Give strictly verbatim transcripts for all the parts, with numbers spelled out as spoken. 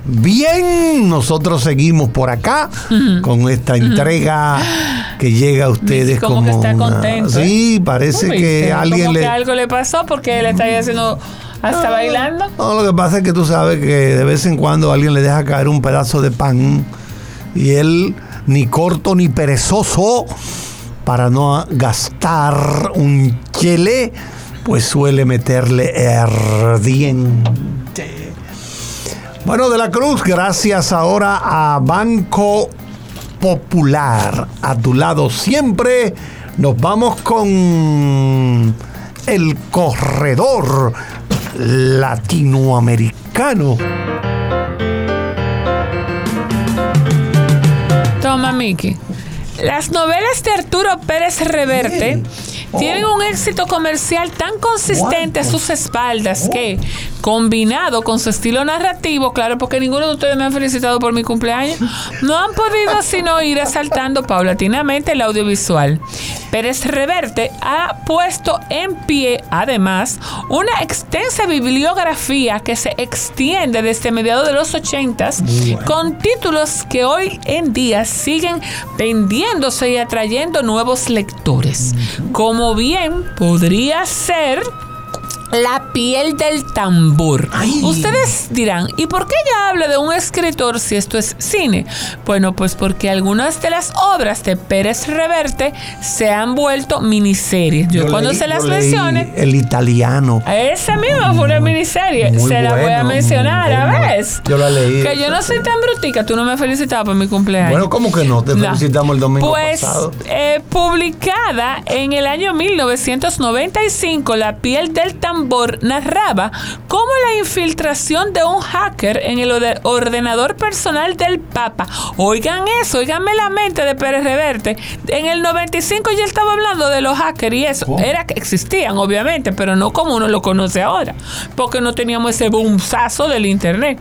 Bien, nosotros seguimos por acá uh-huh. con esta entrega uh-huh. que llega a ustedes como, como que está una... contento. Sí, parece Uy, que alguien como le... que algo le pasó porque él está ahí haciendo... ¿Hasta no, bailando? No, lo que pasa es que tú sabes que de vez en cuando alguien le deja caer un pedazo de pan y él, ni corto ni perezoso, para no gastar un chele, pues suele meterle ardiente. Bueno, De la Cruz, gracias ahora a Banco Popular. A tu lado siempre. Nos vamos con el corredor latinoamericano. Toma, Miki. Las novelas de Arturo Pérez Reverte oh. tienen un éxito comercial tan consistente a sus espaldas oh. que, combinado con su estilo narrativo, claro, porque ninguno de ustedes me han felicitado por mi cumpleaños, no han podido sino ir asaltando paulatinamente el audiovisual. Pérez Reverte ha puesto en pie, además, una extensa bibliografía que se extiende desde mediados de los ochentas, bueno. con títulos que hoy en día siguen vendiéndose y atrayendo nuevos lectores. Como bien podría ser La piel del tambor. Ay. Ustedes dirán, ¿y por qué ella habla de un escritor si esto es cine? Bueno, pues porque algunas de las obras de Pérez Reverte se han vuelto miniseries. Yo, yo cuando leí, se las mencione... El Italiano. Esa misma fue una miniserie. Muy se bueno, la voy a mencionar, a ver. Yo la leí. Que yo no soy tan brutica. Tú no me felicitabas por mi cumpleaños. Bueno, ¿cómo que no? Te no. felicitamos el domingo pues, pasado. Pues, eh, publicada en el año mil novecientos noventa y cinco, La piel del tambor narraba cómo la infiltración de un hacker en el ordenador personal del Papa. Oigan eso, oiganme la mente de Pérez Reverte. En el noventa y cinco ya estaba hablando de los hackers y eso. Oh. Era que existían, obviamente, pero no como uno lo conoce ahora, porque no teníamos ese boomzazo del internet.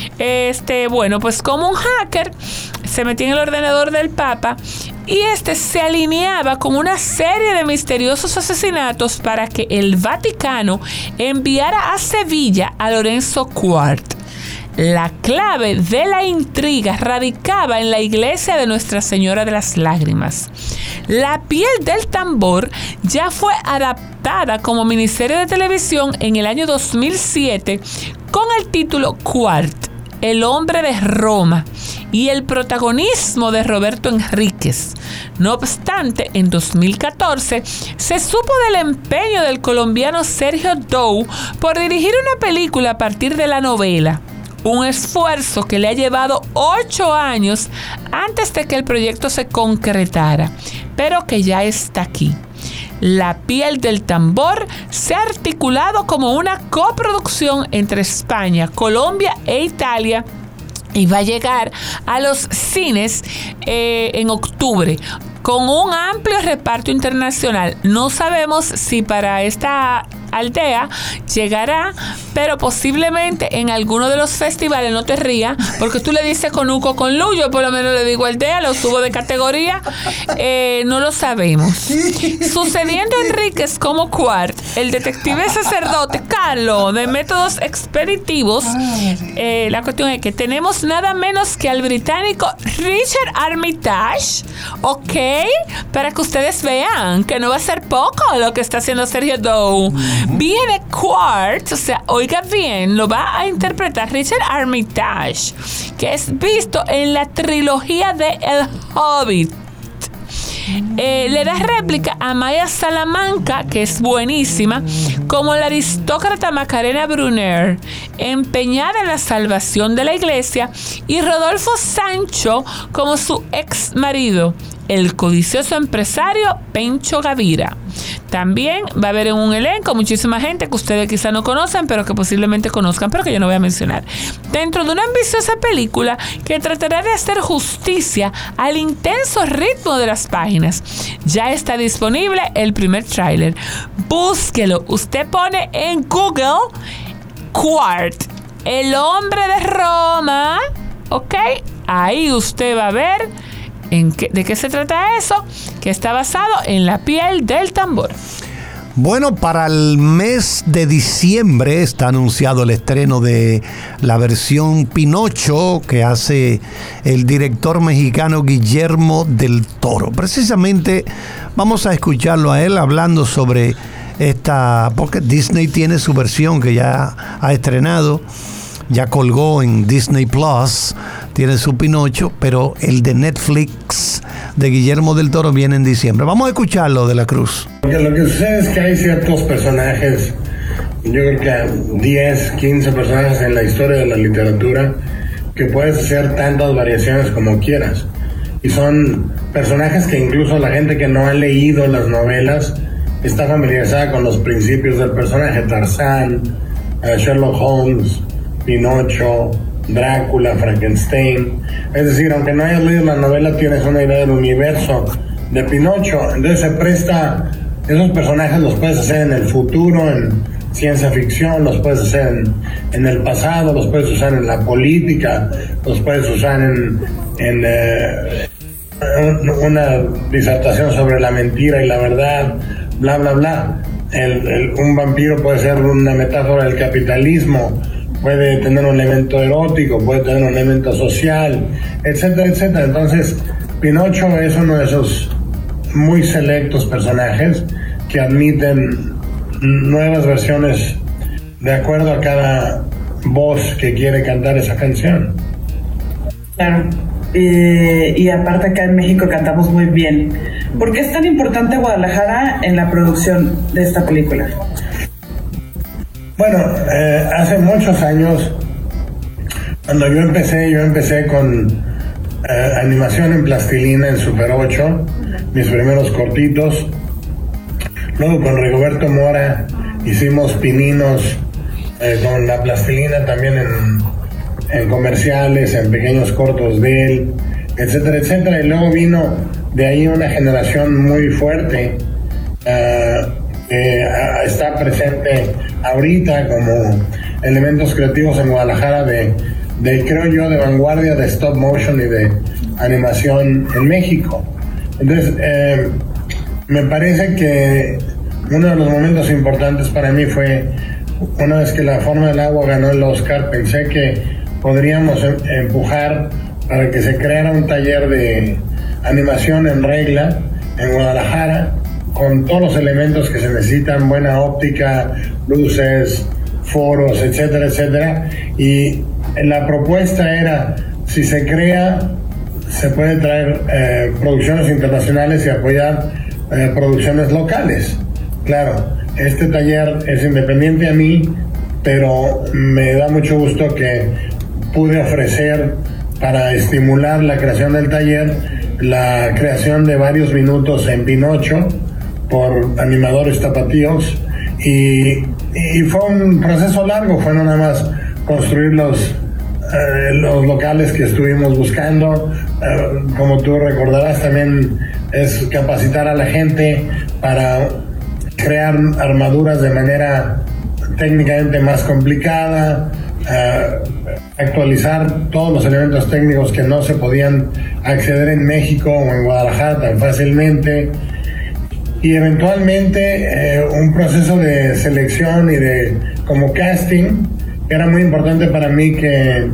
Este, bueno, pues como un hacker se metía en el ordenador del Papa y este se alineaba con una serie de misteriosos asesinatos para que el Vaticano enviara a Sevilla a Lorenzo Quart. La clave de la intriga radicaba en la iglesia de Nuestra Señora de las Lágrimas. La piel del tambor ya fue adaptada como miniserie de televisión en el año dos mil siete con el título Quart, el hombre de Roma, y el protagonismo de Roberto Enríquez. No obstante, en dos mil catorce se supo del empeño del colombiano Sergio Dow por dirigir una película a partir de la novela. Un esfuerzo que le ha llevado ocho años antes de que el proyecto se concretara, pero que ya está aquí. La piel del tambor se ha articulado como una coproducción entre España, Colombia e Italia y va a llegar a los cines eh, en octubre con un amplio reparto internacional. No sabemos si para esta aldea llegará, pero posiblemente en alguno de los festivales. No te rías, porque tú le dices Conuco con Lu, yo por lo menos le digo aldea, lo subo de categoría. Eh, no lo sabemos. Sucediendo Enríquez como Quart, el detective sacerdote Carlos de métodos expeditivos, eh, la cuestión es que tenemos nada menos que al británico Richard Armitage, ok, para que ustedes vean que no va a ser poco lo que está haciendo Sergio Dow. Viene Quart, o sea, oiga bien, lo va a interpretar Richard Armitage, que es visto en la trilogía de El Hobbit. Eh, le da réplica a Maya Salamanca, que es buenísima, como la aristócrata Macarena Brunner, empeñada en la salvación de la iglesia, y Rodolfo Sancho como su ex marido, el codicioso empresario Pencho Gavira. También va a haber en un elenco muchísima gente que ustedes quizá no conocen, pero que posiblemente conozcan, pero que yo no voy a mencionar. Dentro de una ambiciosa película que tratará de hacer justicia al intenso ritmo de las páginas. Ya está disponible el primer tráiler. Búsquelo. Usted pone en Google Quart, el hombre de Roma, ¿ok? Ahí usted va a ver ¿En qué, ¿De qué se trata eso? Que está basado en La piel del tambor. Bueno, para el mes de diciembre está anunciado el estreno de la versión Pinocho que hace el director mexicano Guillermo del Toro. Precisamente vamos a escucharlo a él hablando sobre esta, porque Disney tiene su versión que ya ha estrenado, ya colgó en Disney Plus, tiene su Pinocho, pero el de Netflix de Guillermo del Toro viene en diciembre. Vamos a escucharlo, De la Cruz. Porque lo que sucede es que hay ciertos personajes, yo creo que diez, quince personajes en la historia de la literatura, que puedes hacer tantas variaciones como quieras. Y son personajes que incluso la gente que no ha leído las novelas está familiarizada con los principios del personaje. Tarzán, Sherlock Holmes, Pinocho, Drácula, Frankenstein. Es decir, aunque no hayas leído la novela, tienes una idea del universo de Pinocho. Entonces se presta, esos personajes los puedes hacer en el futuro, en ciencia ficción, los puedes hacer en, en el pasado, los puedes usar en la política, los puedes usar en, en eh, una disertación sobre la mentira y la verdad, bla, bla, bla. El, el, un vampiro puede ser una metáfora del capitalismo, puede tener un elemento erótico, puede tener un elemento social, etcétera, etcétera. Entonces, Pinocho es uno de esos muy selectos personajes que admiten nuevas versiones de acuerdo a cada voz que quiere cantar esa canción. Claro, eh, y aparte acá en México cantamos muy bien. ¿Por qué es tan importante Guadalajara en la producción de esta película? Bueno, eh, hace muchos años, cuando yo empecé, yo empecé con eh, animación en plastilina en Super ocho, mis primeros cortitos. Luego con Rigoberto Mora hicimos pininos eh, con la plastilina también en, en comerciales, en pequeños cortos de él, etcétera, etcétera. Y luego vino de ahí una generación muy fuerte eh, que eh, está presente ahorita como elementos creativos en Guadalajara de, de, creo yo, de vanguardia de stop motion y de animación en México. Entonces, eh, me parece que uno de los momentos importantes para mí fue una vez que La Forma del Agua ganó el Oscar. Pensé que podríamos empujar para que se creara un taller de animación en regla en Guadalajara, con todos los elementos que se necesitan, buena óptica, luces, foros, etcétera, etcétera. Y la propuesta era, si se crea, se puede traer eh, producciones internacionales y apoyar eh, producciones locales. Claro, este taller es independiente a mí, pero me da mucho gusto que pude ofrecer, para estimular la creación del taller, la creación de varios minutos en Pinocho por animadores tapatíos, y, y fue un proceso largo, fue no nada más construir los, eh, los locales que estuvimos buscando, eh, como tú recordarás también es capacitar a la gente para crear armaduras de manera técnicamente más complicada, uh, actualizar todos los elementos técnicos que no se podían acceder en México o en Guadalajara tan fácilmente, y eventualmente eh, un proceso de selección y de como casting. Era muy importante para mí que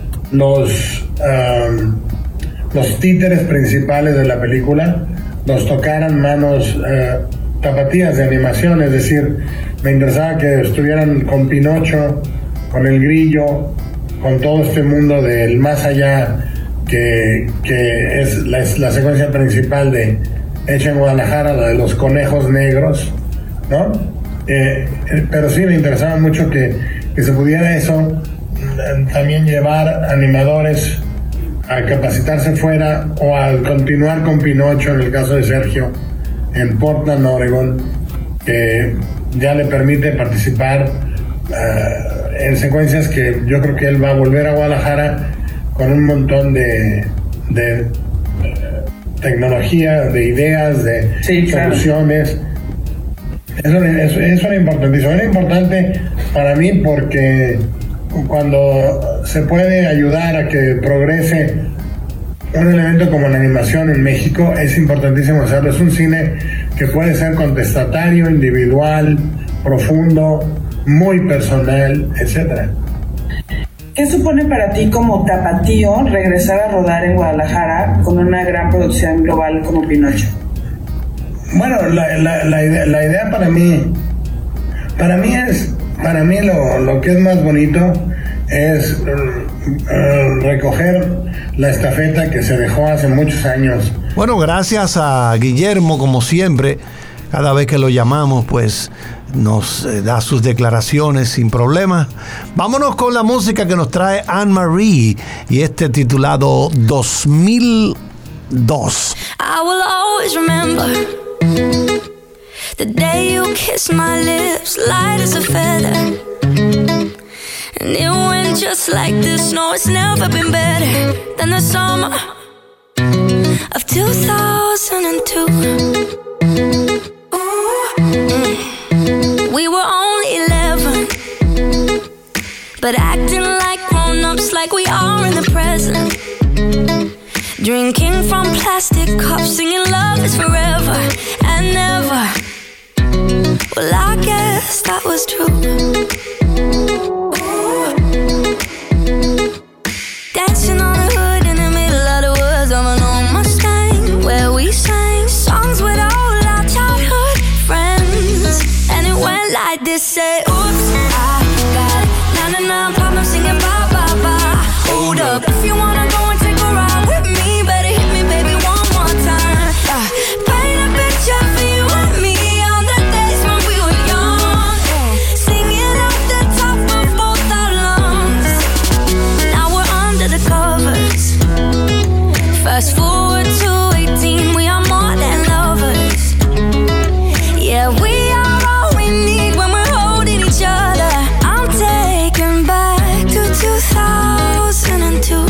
los um, los títeres principales de la película los tocaran manos uh, tapatías de animación, es decir, me interesaba que estuvieran con Pinocho, con el grillo, con todo este mundo del más allá, que, que es, la, es la secuencia principal de hecha en Guadalajara, la de los conejos negros, ¿no? Eh, pero sí me interesaba mucho que, que se pudiera eso, también llevar animadores a capacitarse fuera o a continuar con Pinocho, en el caso de Sergio, en Portland, Oregon, que ya le permite participar uh, en secuencias que yo creo que él va a volver a Guadalajara con un montón de, de uh, tecnología, de ideas, de sí, soluciones. Claro. Eso, eso, eso era importantísimo. Era importante para mí porque cuando se puede ayudar a que progrese un elemento como la animación en México, es importantísimo hacerlo. Es un cine que puede ser contestatario, individual, profundo, muy personal, etcétera. ¿Qué supone para ti como tapatío regresar a rodar en Guadalajara con una gran producción global como Pinocho? Bueno, la, la, la, idea, la idea para mí, para mí es, para mí lo, lo que es más bonito es uh, recoger la estafeta que se dejó hace muchos años. Bueno, gracias a Guillermo, como siempre, cada vez que lo llamamos, pues nos eh, da sus declaraciones sin problema. Vámonos con la música que nos trae Anne-Marie y este titulado dos mil dos. I will always remember the day you kissed my lips, light as a feather, and it went just like this. No, it's never been better than the summer of two thousand two. We were only eleven, but acting like grown-ups, like we are in the present. Drinking from plastic cups, singing love is forever and never. Well, I guess that was true. Dancing on the hood in the middle of the woods of an old Mustang, where we sang songs with all our childhood friends. And it went like this, say, oops, I got ninety-nine problems singing bye, bye, bye. Hold up, if you wanna go and take a ride with me, better hit me, baby, one more time. uh, Paint a picture for you and me on the days when we were young, singing off the top of both our lungs. Now we're under the covers. Fast forward to eighteen, we are more than lovers. Yeah, we are all we need when we're holding each other. I'm taken back to two thousand two.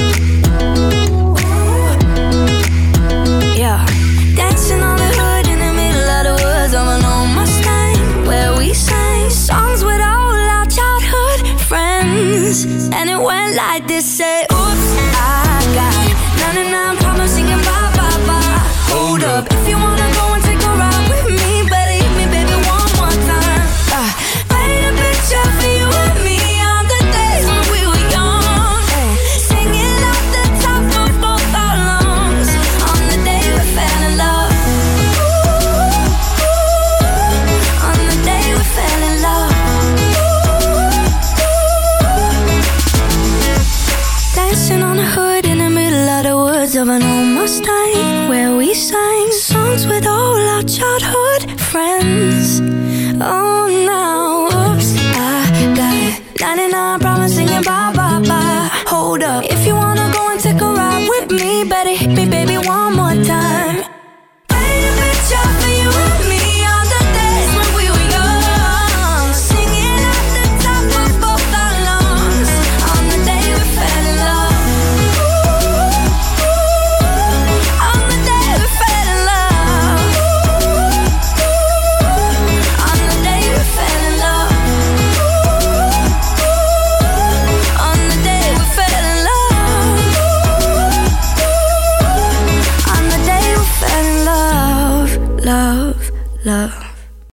Yeah, dancing on the hood in the middle of the woods of an old Mustang, where we sang songs with all our childhood friends. And it went like this, say, oops, I got ninety-nine problems singing bye, bye, bye. Hold up, if you wanna go and take a ride with me, better hit me, baby, one more time. uh, Paint a picture for you and me on the days when we were young, singing off the top of both our lungs on the day we fell in love. On the day we fell in love. Dancing on the hood in the middle of the woods of an old Mustang, where we sang songs with all our childhood friends. Oh, now, oops, I got ninety-nine problems singing bye, bye, bye. Hold up, if you wanna go and take a ride with me, better hit me, baby, one more time.